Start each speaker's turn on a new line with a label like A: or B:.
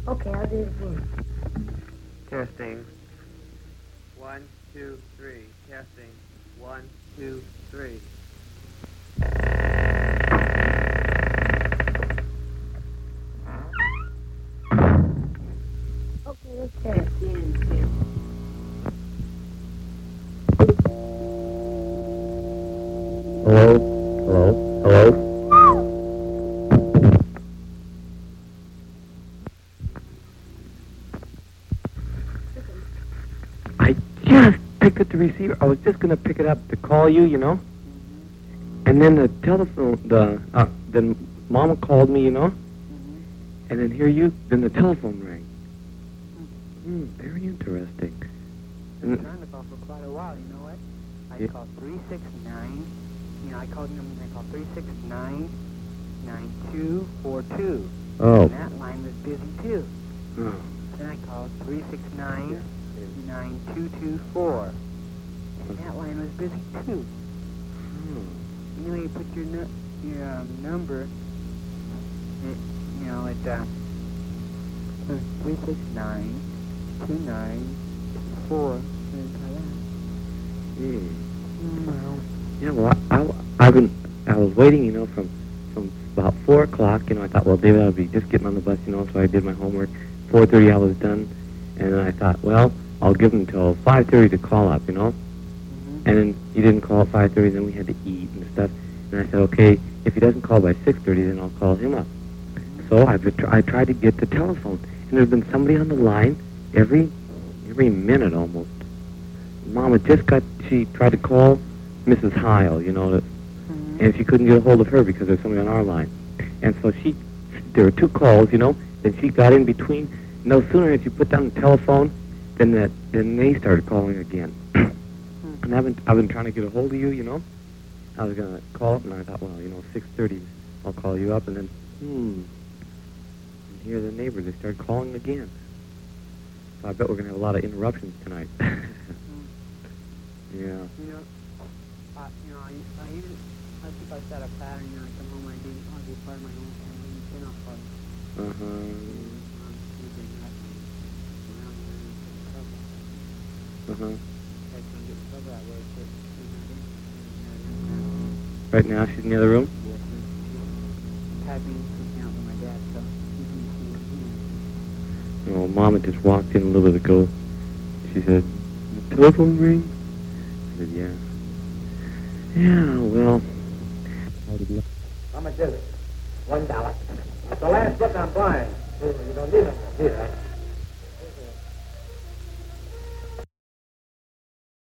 A: Okay, I'll do it again.
B: Testing. 1, 2, 3. Testing. 1, 2, 3.
A: Okay, let's test.
C: Hello? Hello? Hello? I just picked up the receiver. I was just going to pick it up to call you, you know? And then the telephone, then Mama called me, you know? And then then the telephone rang. Very interesting.
D: I've been trying to call for quite a while, you know what? I called 369, I called them and I called 369-9242.
C: Oh.
D: And that line was busy too.
C: Oh.
D: Then I called 369-9224. And that line was busy too. You put your number, it 369-2924.
C: Yeah, well, I was waiting, you know, from about 4 o'clock, you know. I thought, well, David, I'll be just getting on the bus, you know, so I did my homework. 4:30 I was done, and then I thought, well, I'll give him until 5:30 to call up, you know. And then he didn't call at 5:30, then we had to eat and stuff. And I said, okay, if he doesn't call by 6:30, then I'll call him up. So I tried to get the telephone, and there's been somebody on the line every minute almost. Mama she tried to call Mrs. Heil, you know, and she couldn't get a hold of her because there's somebody on our line. And so there were 2 calls, you know, then she got in between. No sooner as you put down the telephone, then they started calling again. And I've been trying to get a hold of you, you know. I was going to call up, and I thought, well, 6:30, I'll call you up, and then, and here the neighbors, they started calling again. So I bet we're going to have a lot of interruptions tonight. Yeah.
D: I think I set a pattern, I come home, I'll be part of my own family, spin-off party.
C: Right now, she's in the other room?
D: Yes, she's having something out with my dad, so
C: Oh, Mama just walked in a little bit ago. She said, the telephone ring? I said, yeah. Yeah, well.
E: How much is it? $1. It's the last book I'm buying. You don't need it. Here.